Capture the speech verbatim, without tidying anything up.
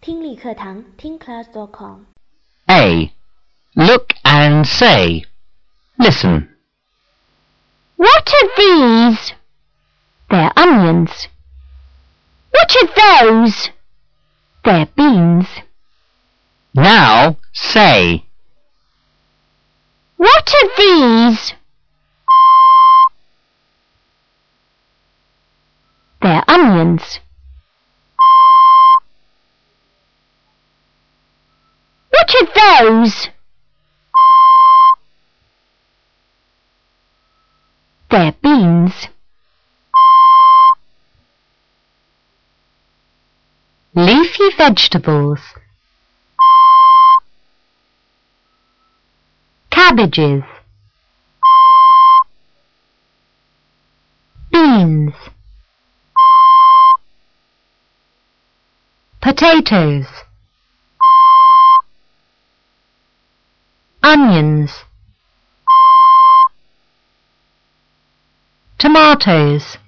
听力课堂听 class dot com。 A. Look and say. Listen. What are these? They're onions. What are those? They're beans. Now say. What are these? They're onions. What are those? They're beans. Leafy vegetables. Cabbages. Beans. Potatoes. Onions. Tomatoes.